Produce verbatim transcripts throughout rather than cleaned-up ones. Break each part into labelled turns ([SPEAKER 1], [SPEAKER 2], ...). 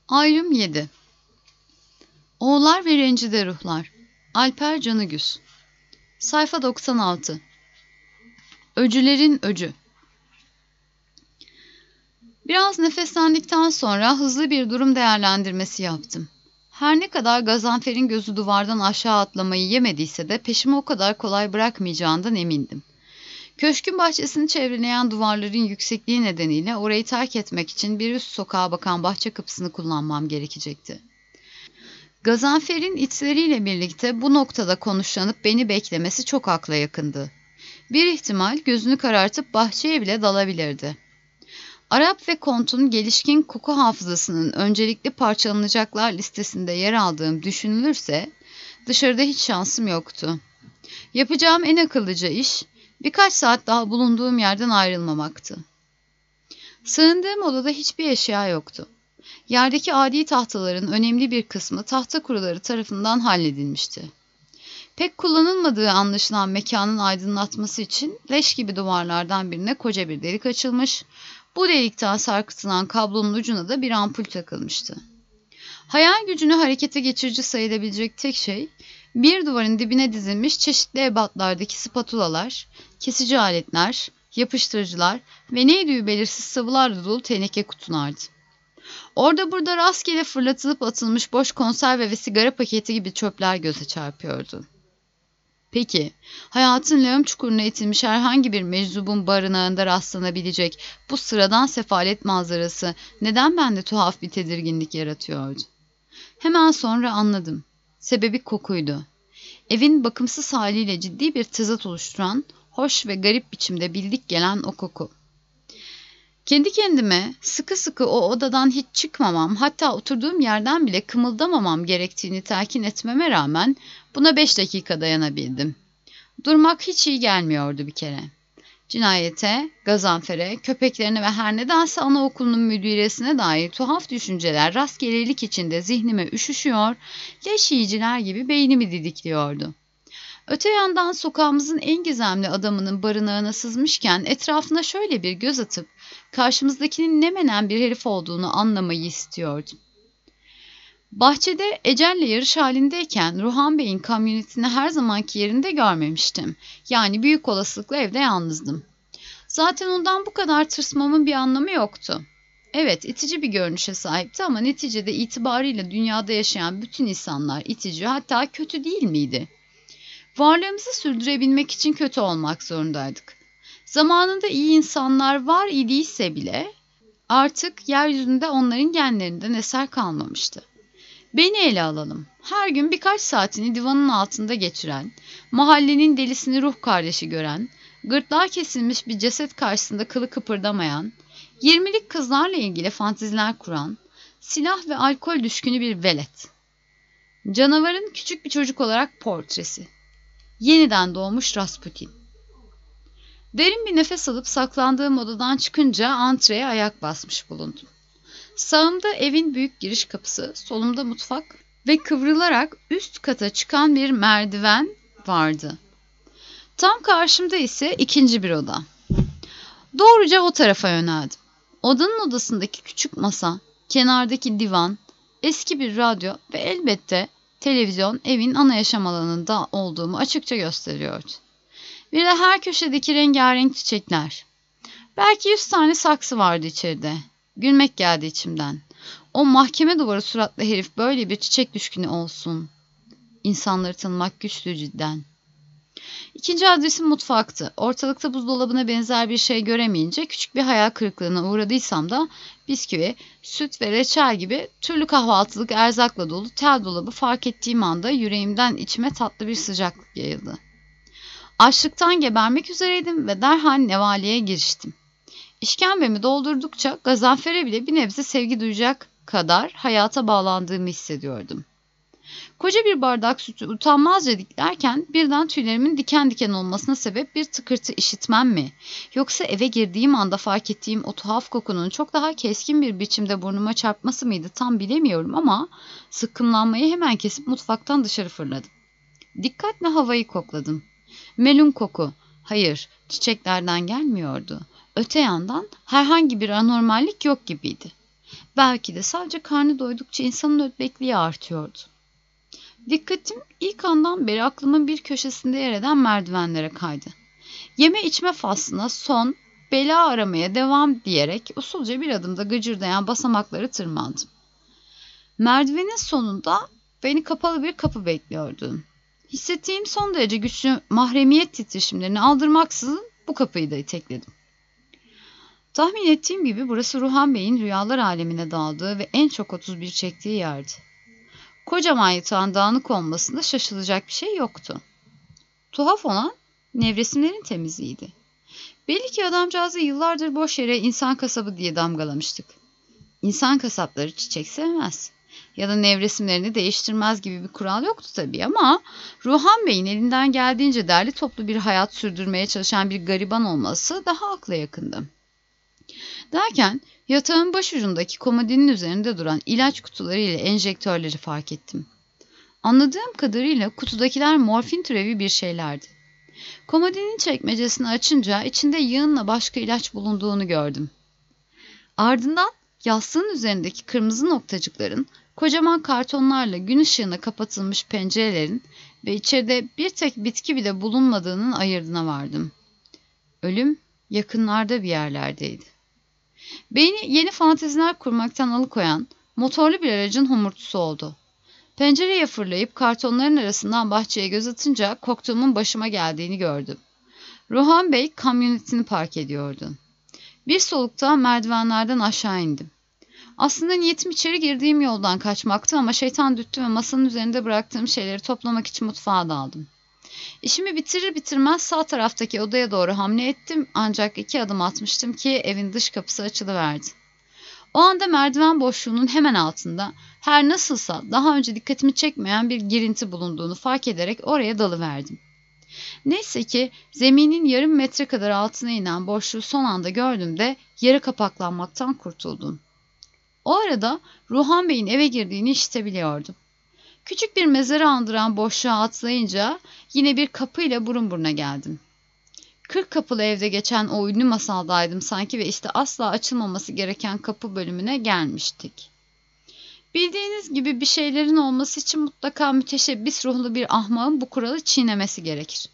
[SPEAKER 1] Ayrım yedi. Oğullar ve Rencide Ruhlar. Alper Canıgüz. Sayfa doksan altı. Öcülerin öcü. Biraz nefeslendikten sonra hızlı bir durum değerlendirmesi yaptım. Her ne kadar Gazanfer'in gözü duvardan aşağı atlamayı yemediyse de peşimi o kadar kolay bırakmayacağından emindim. Köşkün bahçesini çevreleyen duvarların yüksekliği nedeniyle orayı terk etmek için bir üst sokağa bakan bahçe kapısını kullanmam gerekecekti. Gazanfer'in itleriyle birlikte bu noktada konuşlanıp beni beklemesi çok akla yakındı. Bir ihtimal gözünü karartıp bahçeye bile dalabilirdi. Arap ve Kont'un gelişkin koku hafızasının öncelikli parçalanacaklar listesinde yer aldığım düşünülürse dışarıda hiç şansım yoktu. Yapacağım en akıllıca iş birkaç saat daha bulunduğum yerden ayrılmamaktı. Sığındığım odada hiçbir eşya yoktu. Yerdeki adi tahtaların önemli bir kısmı tahta kuruları tarafından halledilmişti. Pek kullanılmadığı anlaşılan mekanın aydınlatması için leş gibi duvarlardan birine koca bir delik açılmış, bu delikten sarkıtılan kablonun ucuna da bir ampul takılmıştı. Hayal gücünü harekete geçirici sayılabilecek tek şey, bir duvarın dibine dizilmiş çeşitli ebatlardaki spatulalar, kesici aletler, yapıştırıcılar ve neydi belirsiz sıvılarla dolu teneke kutulardı. Orada burada rastgele fırlatılıp atılmış boş konserve ve sigara paketi gibi çöpler göze çarpıyordu. Peki, hayatın lağım çukuruna itilmiş herhangi bir meczubun barınağında rastlanabilecek bu sıradan sefalet manzarası neden bende tuhaf bir tedirginlik yaratıyordu? Hemen sonra anladım. Sebebi kokuydu. Evin bakımsız haliyle ciddi bir tezat oluşturan, hoş ve garip biçimde bildik gelen o koku. Kendi kendime sıkı sıkı o odadan hiç çıkmamam, hatta oturduğum yerden bile kımıldamamam gerektiğini telkin etmeme rağmen buna beş dakika dayanabildim. Durmak hiç iyi gelmiyordu bir kere. Cinayete, Gazanfer'e, köpeklerine ve her nedense anaokulunun müdüresine dair tuhaf düşünceler rastgelelik içinde zihnime üşüşüyor, leş yiyiciler gibi beynimi didikliyordu. Öte yandan sokağımızın en gizemli adamının barınağına sızmışken etrafına şöyle bir göz atıp karşımızdakinin ne menen bir herif olduğunu anlamayı istiyordum. Bahçede ecelle yarış halindeyken Ruhan Bey'in kamyonetini her zamanki yerinde görmemiştim. Yani büyük olasılıkla evde yalnızdım. Zaten ondan bu kadar tırsmamın bir anlamı yoktu. Evet, itici bir görünüşe sahipti ama neticede itibarıyla dünyada yaşayan bütün insanlar itici, hatta kötü değil miydi? Varlığımızı sürdürebilmek için kötü olmak zorundaydık. Zamanında iyi insanlar var idiyse bile artık yeryüzünde onların genlerinden eser kalmamıştı. Beni ele alalım. Her gün birkaç saatini divanın altında geçiren, mahallenin delisini ruh kardeşi gören, gırtlağı kesilmiş bir ceset karşısında kılı kıpırdamayan, yirmilik kızlarla ilgili fanteziler kuran, silah ve alkol düşkünü bir velet. Canavarın küçük bir çocuk olarak portresi. Yeniden doğmuş Rasputin. Derin bir nefes alıp saklandığım odadan çıkınca antreye ayak basmış bulundum. Sağımda evin büyük giriş kapısı, solumda mutfak ve kıvrılarak üst kata çıkan bir merdiven vardı. Tam karşımda ise ikinci bir oda. Doğruca o tarafa yöneldim. Odanın odasındaki küçük masa, kenardaki divan, eski bir radyo ve elbette televizyon evin ana yaşam alanında olduğumu açıkça gösteriyordu. Bir de her köşedeki rengarenk çiçekler. Belki yüz tane saksı vardı içeride. Gülmek geldi içimden. O mahkeme duvarı suratlı herif böyle bir çiçek düşkünü olsun. İnsanları tanımak güçtü cidden. İkinci adresim mutfaktı. Ortalıkta buzdolabına benzer bir şey göremeyince küçük bir hayal kırıklığına uğradıysam da bisküvi, süt ve reçel gibi türlü kahvaltılık erzakla dolu tel dolabı fark ettiğim anda yüreğimden içime tatlı bir sıcaklık yayıldı. Açlıktan gebermek üzereydim ve derhal nevaliye giriştim. İşkembemi doldurdukça Gazanfer'e bile bir nebze sevgi duyacak kadar hayata bağlandığımı hissediyordum. Koca bir bardak sütü utanmazca diklerken birden tüylerimin diken diken olmasına sebep bir tıkırtı işitmem mi? Yoksa eve girdiğim anda fark ettiğim o tuhaf kokunun çok daha keskin bir biçimde burnuma çarpması mıydı tam bilemiyorum ama sıkkımlanmayı hemen kesip mutfaktan dışarı fırladım. Dikkatle havayı kokladım. Melun koku, hayır çiçeklerden gelmiyordu. Öte yandan herhangi bir anormallik yok gibiydi. Belki de sadece karnı doydukça insanın ödlekliği artıyordu. Dikkatim ilk andan beri aklımın bir köşesinde yer eden merdivenlere kaydı. Yeme içme faslına son, bela aramaya devam diyerek usulca bir adımda gıcırdayan basamakları tırmandım. Merdivenin sonunda beni kapalı bir kapı bekliyordu. Hissettiğim son derece güçlü mahremiyet titreşimlerini aldırmaksızın bu kapıyı da itekledim. Tahmin ettiğim gibi burası Ruhan Bey'in rüyalar alemine daldığı ve en çok otuz bir çektiği yerdi. Kocaman yatağın dağınık olmasında şaşılacak bir şey yoktu. Tuhaf olan nevresimlerin temizliğiydi. Belli ki adamcağızı yıllardır boş yere insan kasabı diye damgalamıştık. İnsan kasapları çiçek sevmez ya da nevresimlerini değiştirmez gibi bir kural yoktu tabii ama Ruhan Bey'in elinden geldiğince derli toplu bir hayat sürdürmeye çalışan bir gariban olması daha akla yakındı. Derken yatağın başucundaki komodinin üzerinde duran ilaç kutuları ile enjektörleri fark ettim. Anladığım kadarıyla kutudakiler morfin türevi bir şeylerdi. Komodinin çekmecesini açınca içinde yığınla başka ilaç bulunduğunu gördüm. Ardından yastığın üzerindeki kırmızı noktacıkların, kocaman kartonlarla gün ışığına kapatılmış pencerelerin ve içeride bir tek bitki bile bulunmadığının ayırdına vardım. Ölüm yakınlarda bir yerlerdeydi. Beyni yeni fanteziler kurmaktan alıkoyan motorlu bir aracın homurtusu oldu. Pencereye fırlayıp kartonların arasından bahçeye göz atınca korktuğumun başıma geldiğini gördüm. Ruhan Bey kamyonetini park ediyordu. Bir solukta merdivenlerden aşağı indim. Aslında niyetim içeri girdiğim yoldan kaçmaktı ama şeytan dürttü ve masanın üzerinde bıraktığım şeyleri toplamak için mutfağa daldım. İşimi bitirir bitirmez sağ taraftaki odaya doğru hamle ettim ancak iki adım atmıştım ki evin dış kapısı açılıverdi. O anda merdiven boşluğunun hemen altında her nasılsa daha önce dikkatimi çekmeyen bir girinti bulunduğunu fark ederek oraya dalıverdim. Neyse ki zeminin yarım metre kadar altına inen boşluğu son anda gördüğümde yarı kapaklanmaktan kurtuldum. O arada Ruhan Bey'in eve girdiğini işitebiliyordum. Küçük bir mezarı andıran boşluğa atlayınca yine bir kapıyla burun buruna geldim. Kırk kapılı evde geçen o ünlü masaldaydım sanki ve işte asla açılmaması gereken kapı bölümüne gelmiştik. Bildiğiniz gibi bir şeylerin olması için mutlaka müteşebbis ruhlu bir ahmağın bu kuralı çiğnemesi gerekir.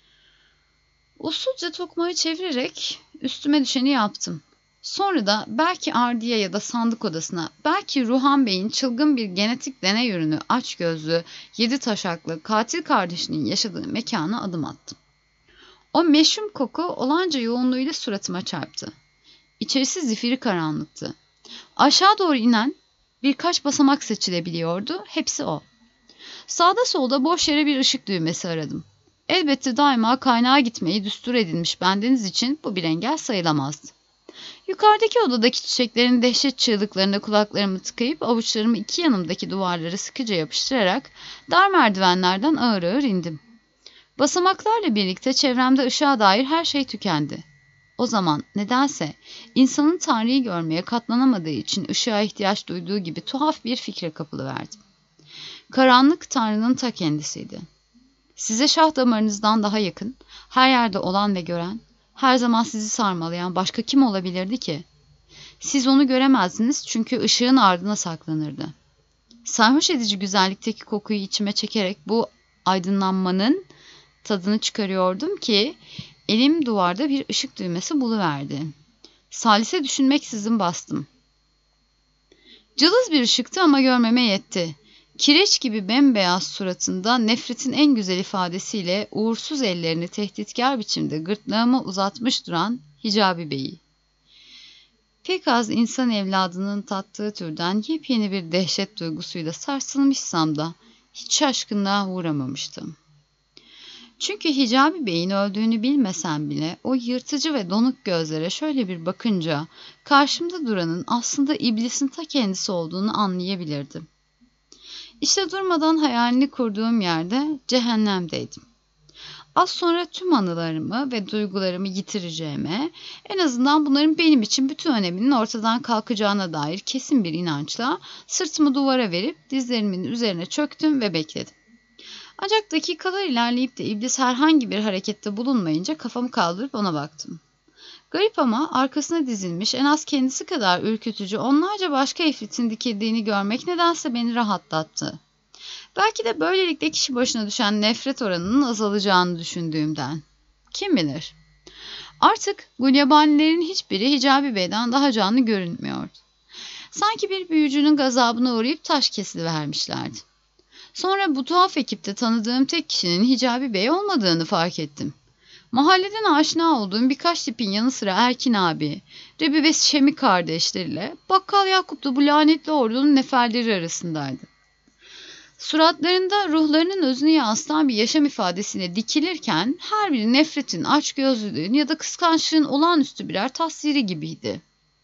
[SPEAKER 1] Usulca tokmağı çevirerek üstüme düşeni yaptım. Sonra da belki ardiye ya da sandık odasına, belki Ruhan Bey'in çılgın bir genetik deney ürünü açgözlü, yedi taşaklı katil kardeşinin yaşadığı mekana adım attım. O meşhum koku olanca yoğunluğuyla suratıma çarptı. İçerisi zifiri karanlıktı. Aşağı doğru inen birkaç basamak seçilebiliyordu, hepsi o. Sağda solda boş yere bir ışık düğmesi aradım. Elbette daima kaynağa gitmeyi düstur edinmiş bendeniz için bu bir engel sayılamazdı. Yukarıdaki odadaki çiçeklerin dehşet çığlıklarına kulaklarımı tıkayıp avuçlarımı iki yanımdaki duvarlara sıkıca yapıştırarak dar merdivenlerden ağır ağır indim. Basamaklarla birlikte çevremde ışığa dair her şey tükendi. O zaman nedense insanın Tanrı'yı görmeye katlanamadığı için ışığa ihtiyaç duyduğu gibi tuhaf bir fikre kapılıverdim. Karanlık Tanrı'nın ta kendisiydi. Size şah damarınızdan daha yakın, her yerde olan ve gören, her zaman sizi sarmalayan başka kim olabilirdi ki? Siz onu göremezdiniz çünkü ışığın ardına saklanırdı. Sarhoş edici güzellikteki kokuyu içime çekerek bu aydınlanmanın tadını çıkarıyordum ki elim duvarda bir ışık düğmesi buluverdi. Salise düşünmeksizin bastım. Cılız bir ışıktı ama görmeme yetti. Kireç gibi bembeyaz suratında nefretin en güzel ifadesiyle uğursuz ellerini tehditkar biçimde gırtlağıma uzatmış duran Hicabi Bey'i. Pek az insan evladının tattığı türden yepyeni bir dehşet duygusuyla sarsılmışsam da hiç şaşkınlığa uğramamıştım. Çünkü Hicabi Bey'in öldüğünü bilmesem bile o yırtıcı ve donuk gözlere şöyle bir bakınca karşımda duranın aslında iblisin ta kendisi olduğunu anlayabilirdim. İşte durmadan hayalini kurduğum yerde cehennemdeydim. Az sonra tüm anılarımı ve duygularımı yitireceğime, en azından bunların benim için bütün öneminin ortadan kalkacağına dair kesin bir inançla sırtımı duvara verip dizlerimin üzerine çöktüm ve bekledim. Ancak dakikalar ilerleyip de iblis herhangi bir harekette bulunmayınca kafamı kaldırıp ona baktım. Garip ama arkasına dizilmiş en az kendisi kadar ürkütücü onlarca başka ifritin dikildiğini görmek nedense beni rahatlattı. Belki de böylelikle kişi başına düşen nefret oranının azalacağını düşündüğümden. Kim bilir? Artık gulyabanilerin hiçbiri Hicabi Bey'den daha canlı görünmüyordu. Sanki bir büyücünün gazabına uğrayıp taş kesilivermişlerdi. Sonra bu tuhaf ekipte tanıdığım tek kişinin Hicabi Bey olmadığını fark ettim. Mahalleden aşina olduğum birkaç tipin yanı sıra Erkin abi, Rebi ve Şemi kardeşleriyle Bakkal Yakup da bu lanetli ordunun neferleri arasındaydı. Suratlarında ruhlarının özünü yansıtan bir yaşam ifadesine dikilirken her biri nefretin, açgözlülüğün ya da kıskançlığın olağanüstü birer tasviri gibiydi.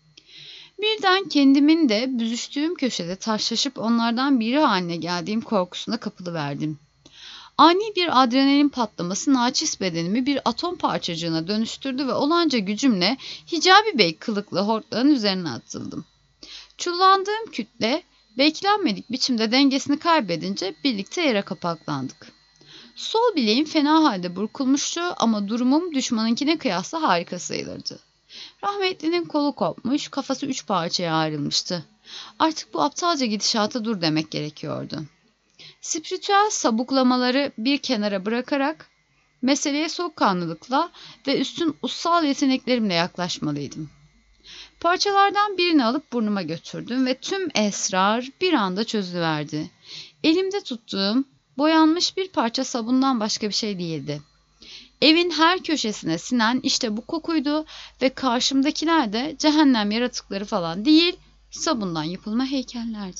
[SPEAKER 1] Birden kendimin de büzüştüğüm köşede taşlaşıp onlardan biri haline geldiğim korkusuna kapılıverdim. Ani bir adrenalin patlaması naçiz bedenimi bir atom parçacığına dönüştürdü ve olanca gücümle Hicabi Bey kılıklı hortların üzerine atıldım. Çullandığım kütle beklenmedik biçimde dengesini kaybedince birlikte yere kapaklandık. Sol bileğim fena halde burkulmuştu ama durumum düşmanınkine kıyasla harika sayılırdı. Rahmetlinin kolu kopmuş, kafası üç parçaya ayrılmıştı. Artık bu aptalca gidişata dur demek gerekiyordu. Spiritüel sabuklamaları bir kenara bırakarak meseleye soğukkanlılıkla ve üstün ussal yeteneklerimle yaklaşmalıydım. Parçalardan birini alıp burnuma götürdüm ve tüm esrar bir anda çözüverdi. Elimde tuttuğum boyanmış bir parça sabundan başka bir şey değildi. Evin her köşesine sinen işte bu kokuydu ve karşımdakiler de cehennem yaratıkları falan değil, sabundan yapılma heykellerdi.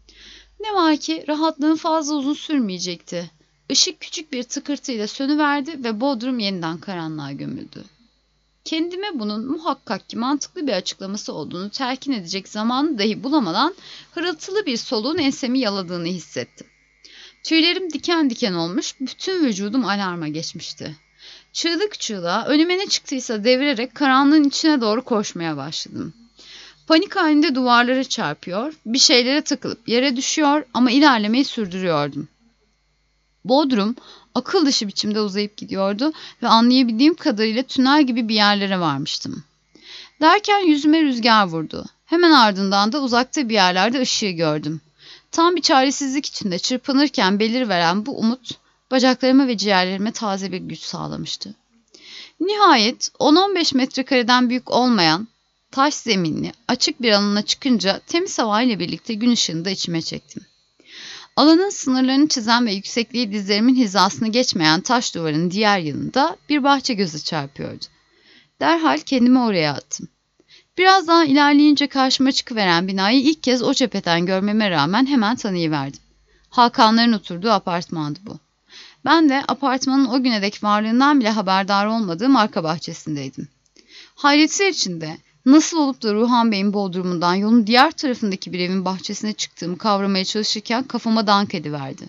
[SPEAKER 1] Ne var ki rahatlığım fazla uzun sürmeyecekti. Işık küçük bir tıkırtıyla sönüverdi ve bodrum yeniden karanlığa gömüldü. Kendime bunun muhakkak ki mantıklı bir açıklaması olduğunu telkin edecek zamanı dahi bulamadan hırıltılı bir soluğun ensemi yaladığını hissettim. Tüylerim diken diken olmuş, bütün vücudum alarma geçmişti. Çığlık çığlığa önüme ne çıktıysa devirerek karanlığın içine doğru koşmaya başladım. Panik halinde duvarlara çarpıyor, bir şeylere takılıp yere düşüyor ama ilerlemeyi sürdürüyordum. Bodrum akıl dışı biçimde uzayıp gidiyordu ve anlayabildiğim kadarıyla tünel gibi bir yerlere varmıştım. Derken yüzüme rüzgar vurdu. Hemen ardından da uzakta bir yerlerde ışığı gördüm. Tam bir çaresizlik içinde çırpınırken belirveren bu umut bacaklarıma ve ciğerlerime taze bir güç sağlamıştı. Nihayet on on beş metrekareden büyük olmayan taş zeminli açık bir alana çıkınca temiz havayla birlikte gün ışığını da içime çektim. Alanın sınırlarını çizen ve yüksekliği dizlerimin hizasını geçmeyen taş duvarın diğer yanında bir bahçe göze çarpıyordu. Derhal kendimi oraya attım. Biraz daha ilerleyince karşıma çıkıveren binayı ilk kez o cepheden görmeme rağmen hemen tanıyıverdim. Hakanların oturduğu apartmandı bu. Ben de apartmanın o güne dek varlığından bile haberdar olmadığım arka bahçesindeydim. Hayretler içinde nasıl olup da Ruhan Bey'in bodrumundan yolun diğer tarafındaki bir evin bahçesine çıktığımı kavramaya çalışırken kafama dank ediverdi.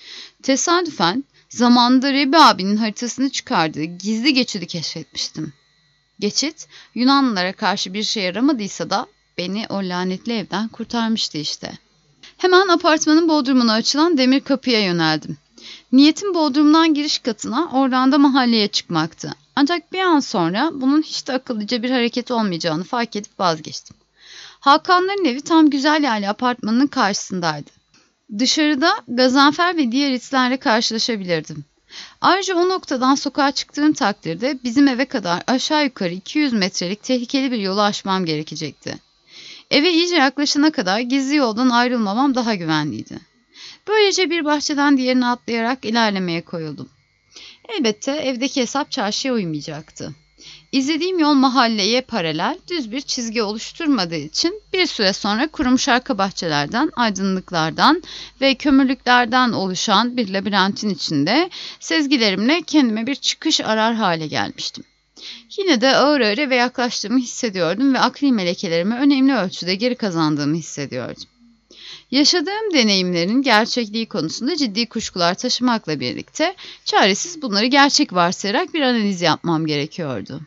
[SPEAKER 1] Tesadüfen zamanında Rebi abinin haritasını çıkardığı gizli geçidi keşfetmiştim. Geçit Yunanlılara karşı bir şey yaramadıysa da beni o lanetli evden kurtarmıştı işte. Hemen apartmanın bodrumuna açılan demir kapıya yöneldim. Niyetim bodrumdan giriş katına, oradan da mahalleye çıkmaktı. Ancak bir an sonra bunun hiç de akıllıca bir hareket olmayacağını fark edip vazgeçtim. Hakanların evi tam güzel yerli apartmanın karşısındaydı. Dışarıda Gazanfer ve diğer itlerle karşılaşabilirdim. Ayrıca o noktadan sokağa çıktığım takdirde bizim eve kadar aşağı yukarı iki yüz metrelik tehlikeli bir yolu aşmam gerekecekti. Eve iyice yaklaşana kadar gizli yoldan ayrılmamam daha güvenliydi. Böylece bir bahçeden diğerine atlayarak ilerlemeye koyuldum. Elbette evdeki hesap çarşıya uymayacaktı. İzlediğim yol mahalleye paralel düz bir çizgi oluşturmadığı için bir süre sonra kurumuş arka bahçelerden, aydınlıklardan ve kömürlüklerden oluşan bir labirentin içinde sezgilerimle kendime bir çıkış arar hale gelmiştim. Yine de ağır ağır eve yaklaştığımı hissediyordum ve akli melekelerimi önemli ölçüde geri kazandığımı hissediyordum. Yaşadığım deneyimlerin gerçekliği konusunda ciddi kuşkular taşımakla birlikte çaresiz bunları gerçek varsayarak bir analiz yapmam gerekiyordu.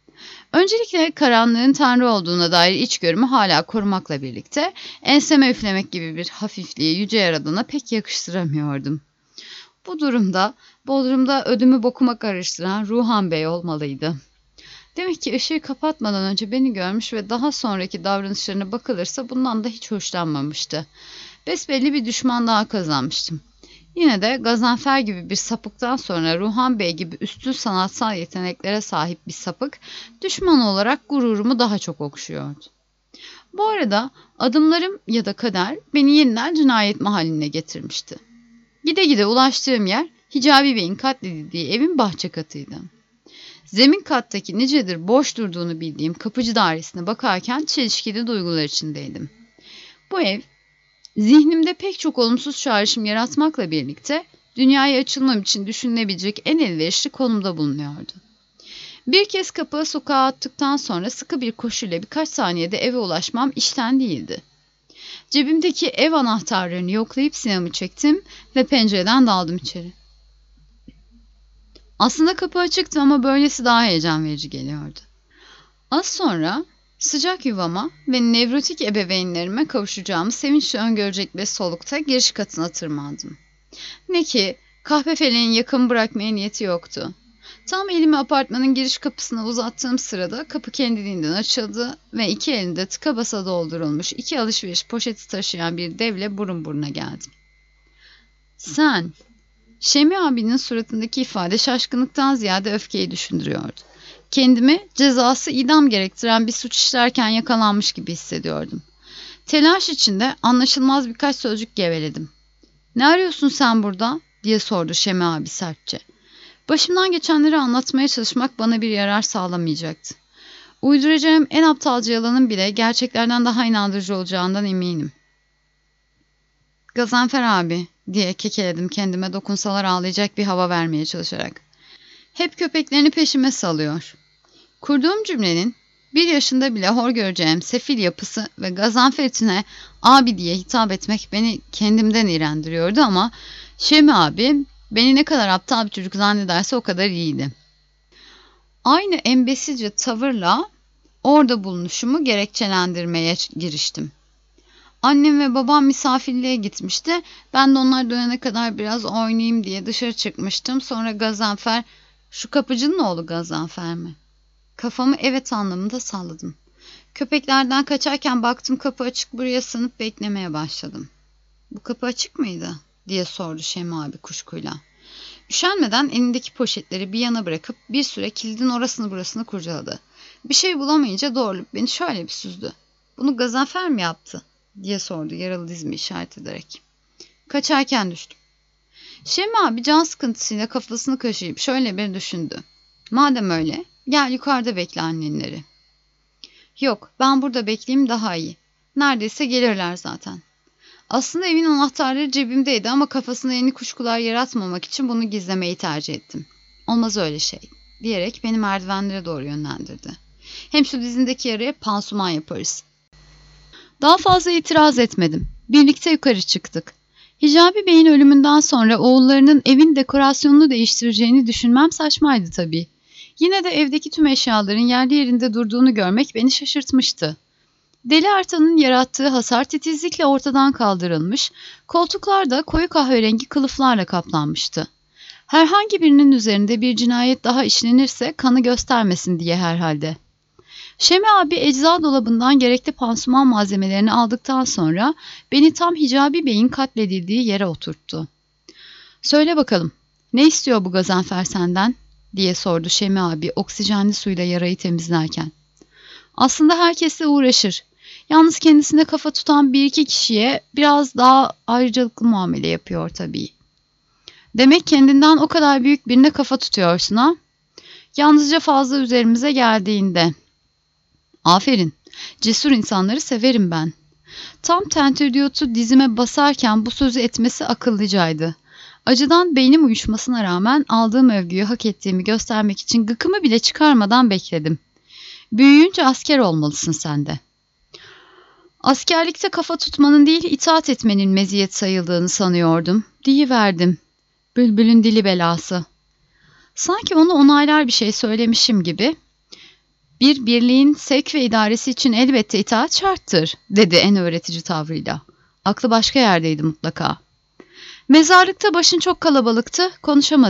[SPEAKER 1] Öncelikle karanlığın Tanrı olduğuna dair içgörümü hala korumakla birlikte enseme üflemek gibi bir hafifliği yüce yaradana pek yakıştıramıyordum. Bu durumda Bodrum'da ödümü bokuma karıştıran Ruhan Bey olmalıydı. Demek ki ışığı kapatmadan önce beni görmüş ve daha sonraki davranışlarına bakılırsa bundan da hiç hoşlanmamıştı. Besbelli bir düşman daha kazanmıştım. Yine de Gazanfer gibi bir sapıktan sonra Ruhan Bey gibi üstün sanatsal yeteneklere sahip bir sapık, düşman olarak gururumu daha çok okşuyordu. Bu arada adımlarım ya da kader beni yeniden cinayet mahalline getirmişti. Gide gide ulaştığım yer Hicabi Bey'in katledildiği evin bahçe katıydı. Zemin kattaki nicedir boş durduğunu bildiğim kapıcı dairesine bakarken çelişkili duygular içindeydim. Bu ev, zihnimde pek çok olumsuz çağrışım yaratmakla birlikte dünyaya açılmam için düşünülebilecek en elverişli konumda bulunuyordu. Bir kez kapağı sokağa attıktan sonra sıkı bir koşuyla birkaç saniyede eve ulaşmam işten değildi. Cebimdeki ev anahtarlarını yoklayıp sinamı çektim ve pencereden daldım içeri. Aslında kapı açıktı ama böylesi daha heyecan verici geliyordu. Az sonra sıcak yuvama ve nevrotik ebeveynlerime kavuşacağımı sevinçle öngörecek bir solukta giriş katına tırmandım. Ne ki kahpefeleğin yakın bırakmaya niyeti yoktu. Tam elimi apartmanın giriş kapısına uzattığım sırada kapı kendiliğinden açıldı ve iki elinde tıka basa doldurulmuş iki alışveriş poşeti taşıyan bir devle burun buruna geldim. Sen, Şemi abinin suratındaki ifade şaşkınlıktan ziyade öfkeyi düşündürüyordu. Kendimi cezası idam gerektiren bir suç işlerken yakalanmış gibi hissediyordum. Telaş içinde anlaşılmaz birkaç sözcük geveledim. "Ne arıyorsun sen burada?" diye sordu Şemi abi sertçe. Başımdan geçenleri anlatmaya çalışmak bana bir yarar sağlamayacaktı. Uyduracağım en aptalca yalanın bile gerçeklerden daha inandırıcı olacağından eminim. "Gazanfer abi," diye kekeledim kendime dokunsalar ağlayacak bir hava vermeye çalışarak. "Hep köpeklerini peşime salıyor." Kurduğum cümlenin bir yaşında bile hor göreceğim sefil yapısı ve Gazanfer'ine abi diye hitap etmek beni kendimden iğrendiriyordu ama Şemi abi beni ne kadar aptal bir çocuk zannederse o kadar iyiydi. Aynı embesilce tavırla orada bulunuşumu gerekçelendirmeye giriştim. Annem ve babam misafirliğe gitmişti. Ben de onlar dönene kadar biraz oynayayım diye dışarı çıkmıştım. Sonra Gazanfer, "Şu kapıcının oğlu Gazanfer mi?" Kafamı evet anlamında salladım. Köpeklerden kaçarken baktım kapı açık, buraya sınıp beklemeye başladım. "Bu kapı açık mıydı?" diye sordu Şemi abi kuşkuyla. Üşenmeden elindeki poşetleri bir yana bırakıp bir süre kilidin orasını burasını kurcaladı. Bir şey bulamayınca doğrulup beni şöyle bir süzdü. "Bunu Gazanfer mi yaptı?" diye sordu yaralı dizimi işaret ederek. "Kaçarken düştüm." Şemi abi can sıkıntısıyla kafasını kaşıyıp şöyle bir düşündü. "Madem öyle gel yukarıda bekle annenleri." "Yok, ben burada bekleyeyim daha iyi. Neredeyse gelirler zaten." Aslında evin anahtarları cebimdeydi ama kafasına yeni kuşkular yaratmamak için bunu gizlemeyi tercih ettim. "Olmaz öyle şey," diyerek beni merdivenlere doğru yönlendirdi. "Hem şu dizindeki yaraya pansuman yaparız." Daha fazla itiraz etmedim. Birlikte yukarı çıktık. Hicabi Bey'in ölümünden sonra oğullarının evin dekorasyonunu değiştireceğini düşünmem saçmaydı tabii. Yine de evdeki tüm eşyaların yerli yerinde durduğunu görmek beni şaşırtmıştı. Deli Artan'ın yarattığı hasar titizlikle ortadan kaldırılmış, koltuklar da koyu kahverengi kılıflarla kaplanmıştı. Herhangi birinin üzerinde bir cinayet daha işlenirse kanı göstermesin diye herhalde. Şemi abi ecza dolabından gerekli pansuman malzemelerini aldıktan sonra beni tam Hicabi Bey'in katledildiği yere oturttu. "Söyle bakalım, ne istiyor bu Gazanfer senden?" diye sordu Şemi abi oksijenli suyla yarayı temizlerken. "Aslında herkesle uğraşır. Yalnız kendisine kafa tutan bir iki kişiye biraz daha ayrıcalıklı muamele yapıyor tabii." "Demek kendinden o kadar büyük birine kafa tutuyorsun ha?" "Yalnızca fazla üzerimize geldiğinde." "Aferin. Cesur insanları severim ben." Tam tentürdüyotu dizime basarken bu sözü etmesi akıllıcaydı. Acıdan beynim uyuşmasına rağmen aldığım övgüyü hak ettiğimi göstermek için gıkımı bile çıkarmadan bekledim. "Büyüyünce asker olmalısın sen de." "Askerlikte kafa tutmanın değil itaat etmenin meziyet sayıldığını sanıyordum," diyiverdim. Bülbülün dili belası. Sanki onu onaylar bir şey söylemişim gibi, "Bir birliğin sevk ve idaresi için elbette itaat şarttır," dedi en öğretici tavrıyla. Aklı başka yerdeydi mutlaka. "Mezarlıkta başın çok kalabalıktı, konuşamadık,"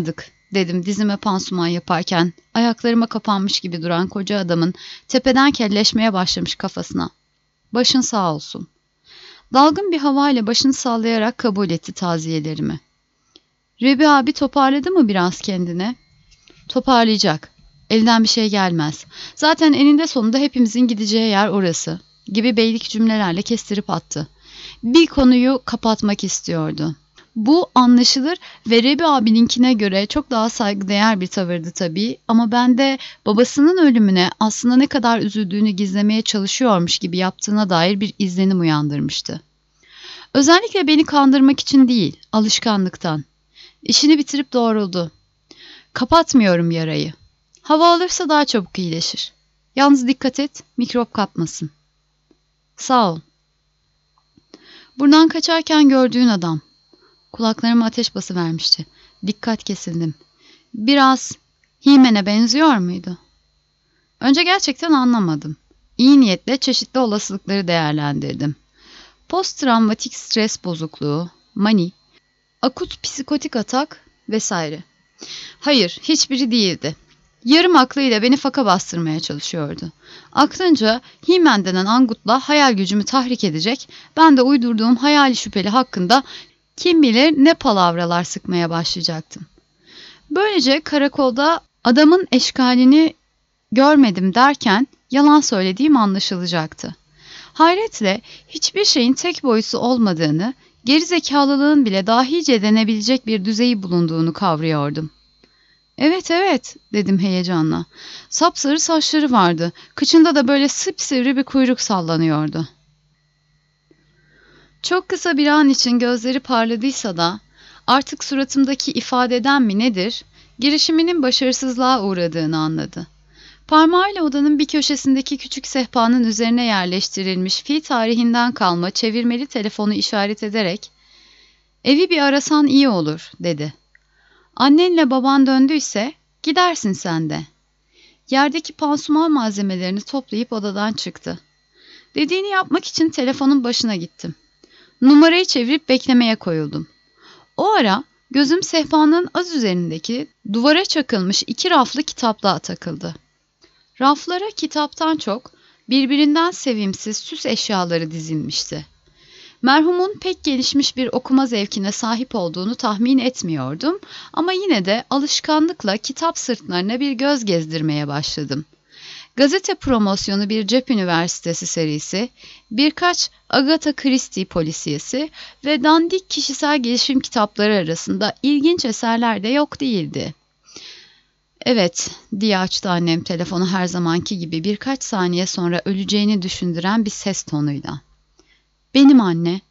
[SPEAKER 1] dedim dizime pansuman yaparken ayaklarıma kapanmış gibi duran koca adamın tepeden kelleşmeye başlamış kafasına. Başın sağ olsun. Dalgın bir havayla başını sallayarak kabul etti taziyelerimi. Rebi abi toparladı mı biraz kendine? Toparlayacak. Elden bir şey gelmez. Zaten eninde sonunda hepimizin gideceği yer orası gibi beylik cümlelerle kestirip attı. Bir konuyu kapatmak istiyordu. Bu anlaşılır ve Rebi abininkine göre çok daha saygıdeğer bir tavırdı tabii ama bende babasının ölümüne aslında ne kadar üzüldüğünü gizlemeye çalışıyormuş gibi yaptığına dair bir izlenim uyandırmıştı. Özellikle beni kandırmak için değil, alışkanlıktan. İşini bitirip doğruldu. Kapatmıyorum yarayı. Hava alırsa daha çabuk iyileşir. Yalnız dikkat et, mikrop kapmasın. Sağ ol. Buradan kaçarken gördüğün adam. Kulaklarıma ateş basıvermişti. Dikkat kesildim. Biraz Himen'e benziyor muydu? Önce gerçekten anlamadım. İyi niyetle çeşitli olasılıkları değerlendirdim. Post-travmatik stres bozukluğu, mani, akut psikotik atak vesaire. Hayır, hiçbiri değildi. Yarım aklıyla beni faka bastırmaya çalışıyordu. Aklınca Himen denen angutla hayal gücümü tahrik edecek, ben de uydurduğum hayali şüpheli hakkında kim bilir ne palavralar sıkmaya başlayacaktım. Böylece karakolda adamın eşkalini görmedim derken yalan söylediğim anlaşılacaktı. Hayretle hiçbir şeyin tek boyutu olmadığını, gerizekalılığın bile dahice denebilecek bir düzeyi bulunduğunu kavrıyordum. Evet evet dedim heyecanla. Sapsarı saçları vardı. Kıçında da böyle sıpsivri bir kuyruk sallanıyordu. Çok kısa bir an için gözleri parladıysa da artık suratımdaki ifadeden mi nedir, girişiminin başarısızlığa uğradığını anladı. Parmağıyla odanın bir köşesindeki küçük sehpanın üzerine yerleştirilmiş fi tarihinden kalma çevirmeli telefonu işaret ederek ''Evi bir arasan iyi olur'' dedi. ''Annenle baban döndüyse gidersin sen de.'' Yerdeki pansuman malzemelerini toplayıp odadan çıktı. Dediğini yapmak için telefonun başına gittim. Numarayı çevirip beklemeye koyuldum. O ara gözüm sehpanın az üzerindeki duvara çakılmış iki raflı kitaplığa takıldı. Raflara kitaptan çok birbirinden sevimsiz süs eşyaları dizilmişti. Merhumun pek gelişmiş bir okuma zevkine sahip olduğunu tahmin etmiyordum ama yine de alışkanlıkla kitap sırtlarına bir göz gezdirmeye başladım. Gazete promosyonu bir cep üniversitesi serisi, birkaç Agatha Christie polisiyesi ve dandik kişisel gelişim kitapları arasında ilginç eserler de yok değildi. Evet, diye açtı annem telefonu her zamanki gibi birkaç saniye sonra öleceğini düşündüren bir ses tonuyla. Benim anne.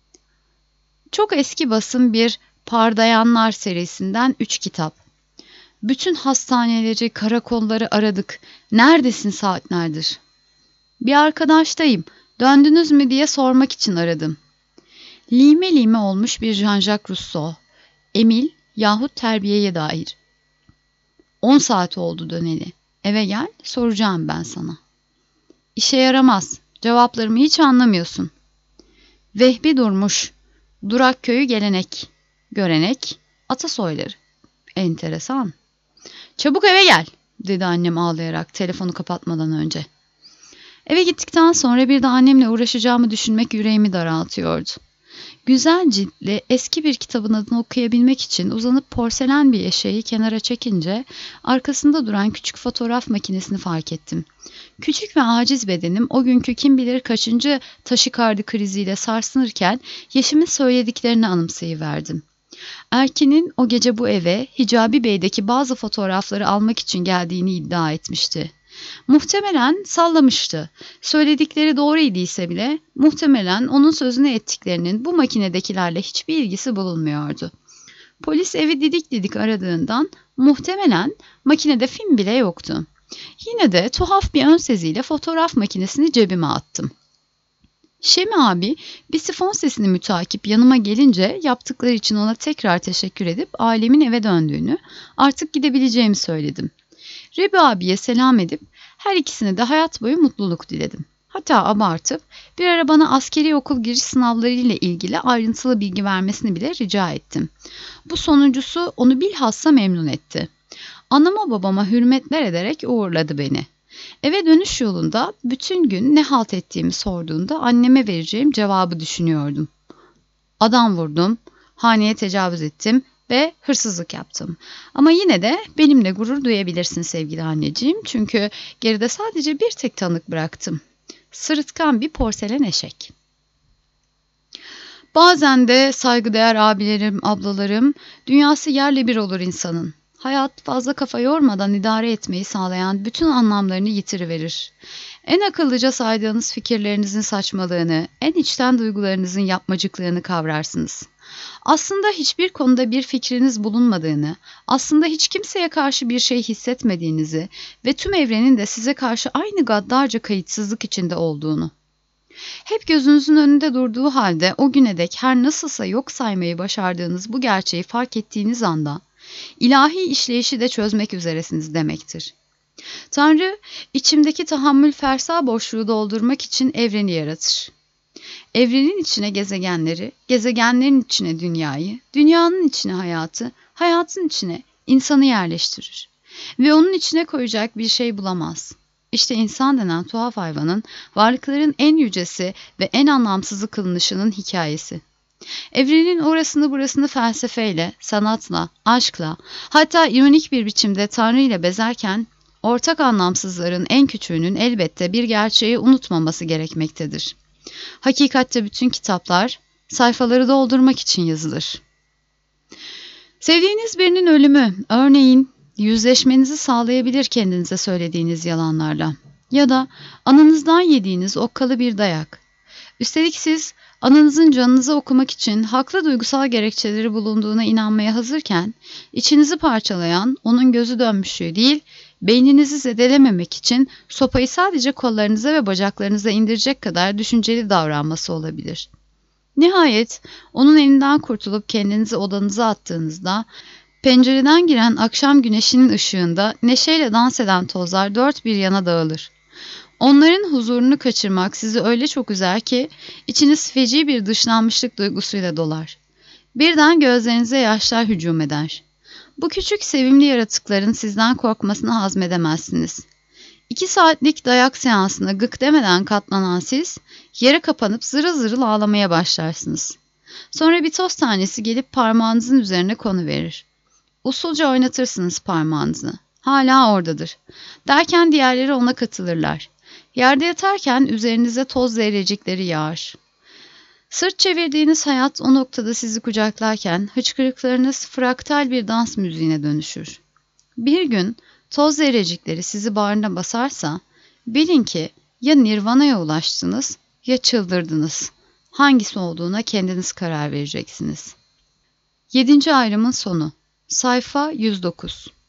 [SPEAKER 1] Çok eski basım bir Pardayanlar serisinden üç kitap. Bütün hastaneleri, karakolları aradık. Neredesin saatlerdir? Bir arkadaştayım. Döndünüz mü diye sormak için aradım. Lime lime olmuş bir Jean-Jacques Rousseau. Emil yahut terbiyeye dair. On saat oldu döneli. Eve gel, soracağım ben sana. İşe yaramaz. Cevaplarımı hiç anlamıyorsun. Vehbi Durmuş. Durak köyü gelenek. Görenek. Atasoyları. Enteresan. Çabuk eve gel, dedi annem ağlayarak telefonu kapatmadan önce. Eve gittikten sonra bir de annemle uğraşacağımı düşünmek yüreğimi daraltıyordu. Güzel ciltli eski bir kitabın adını okuyabilmek için uzanıp porselen bir eşeği kenara çekince arkasında duran küçük fotoğraf makinesini fark ettim. Küçük ve aciz bedenim o günkü kim bilir kaçıncı taşikardi kriziyle sarsılırken Yeşim'in söylediklerini anımsayıverdim. Erkin'in o gece bu eve Hicabi Bey'deki bazı fotoğrafları almak için geldiğini iddia etmişti. Muhtemelen sallamıştı. Söyledikleri doğru idiyse bile muhtemelen onun sözünü ettiklerinin bu makinedekilerle hiçbir ilgisi bulunmuyordu. Polis evi didik didik aradığından muhtemelen makinede film bile yoktu. Yine de tuhaf bir ön seziyle fotoğraf makinesini cebime attım. Şemi abi bir sifon sesini mütakip yanıma gelince yaptıkları için ona tekrar teşekkür edip ailemin eve döndüğünü, artık gidebileceğimi söyledim. Rebi abiye selam edip her ikisine de hayat boyu mutluluk diledim. Hatta abartıp bir ara bana askeri okul giriş sınavları ile ilgili ayrıntılı bilgi vermesini bile rica ettim. Bu sonuncusu onu bilhassa memnun etti. Anama babama hürmetler ederek uğurladı beni. Eve dönüş yolunda bütün gün ne halt ettiğimi sorduğunda anneme vereceğim cevabı düşünüyordum. Adam vurdum, haneye tecavüz ettim ve hırsızlık yaptım. Ama yine de benimle gurur duyabilirsin sevgili anneciğim, çünkü geride sadece bir tek tanık bıraktım. Sırıtkan bir porselen eşek. Bazen de saygıdeğer abilerim, ablalarım, dünyası yerle bir olur insanın. Hayat fazla kafa yormadan idare etmeyi sağlayan bütün anlamlarını yitiriverir. En akıllıca saydığınız fikirlerinizin saçmalığını, en içten duygularınızın yapmacıklığını kavrarsınız. Aslında hiçbir konuda bir fikriniz bulunmadığını, aslında hiç kimseye karşı bir şey hissetmediğinizi ve tüm evrenin de size karşı aynı gaddarca kayıtsızlık içinde olduğunu. Hep gözünüzün önünde durduğu halde o güne dek her nasılsa yok saymayı başardığınız bu gerçeği fark ettiğiniz anda, ilahi işleyişi de çözmek üzeresiniz demektir. Tanrı, içimdeki tahammül fersa boşluğu doldurmak için evreni yaratır. Evrenin içine gezegenleri, gezegenlerin içine dünyayı, dünyanın içine hayatı, hayatın içine insanı yerleştirir. Ve onun içine koyacak bir şey bulamaz. İşte insan denen tuhaf hayvanın varlıkların en yücesi ve en anlamsızı kılınışının hikayesi. Evrenin orasını burasını felsefeyle, sanatla, aşkla, hatta ironik bir biçimde Tanrı ile bezerken, ortak anlamsızların en küçüğünün elbette bir gerçeği unutmaması gerekmektedir. Hakikatte bütün kitaplar, sayfaları doldurmak için yazılır. Sevdiğiniz birinin ölümü, örneğin, yüzleşmenizi sağlayabilir kendinize söylediğiniz yalanlarla. Ya da anınızdan yediğiniz okkalı bir dayak. Üstelik siz, ananızın canınıza okumak için haklı duygusal gerekçeleri bulunduğuna inanmaya hazırken, içinizi parçalayan onun gözü dönmüşlüğü değil, beyninizi zedelememek için sopayı sadece kollarınıza ve bacaklarınıza indirecek kadar düşünceli davranması olabilir. Nihayet onun elinden kurtulup kendinizi odanıza attığınızda, pencereden giren akşam güneşinin ışığında neşeyle dans eden tozlar dört bir yana dağılır. Onların huzurunu kaçırmak sizi öyle çok üzer ki içiniz feci bir dışlanmışlık duygusuyla dolar. Birden gözlerinize yaşlar hücum eder. Bu küçük sevimli yaratıkların sizden korkmasını hazmedemezsiniz. İki saatlik dayak seansına gık demeden katlanan siz, yere kapanıp zırıl zırıl ağlamaya başlarsınız. Sonra bir toz tanesi gelip parmağınızın üzerine konuverir. Usulca oynatırsınız parmağınızı. Hala oradadır. Derken diğerleri ona katılırlar. Yerde yatarken üzerinize toz zerrecikleri yağar. Sırt çevirdiğiniz hayat o noktada sizi kucaklarken hıçkırıklarınız fraktal bir dans müziğine dönüşür. Bir gün toz zerrecikleri sizi bağrına basarsa bilin ki ya Nirvana'ya ulaştınız ya çıldırdınız. Hangisi olduğuna kendiniz karar vereceksiniz. Yedinci ayrımın sonu. Sayfa yüz dokuz.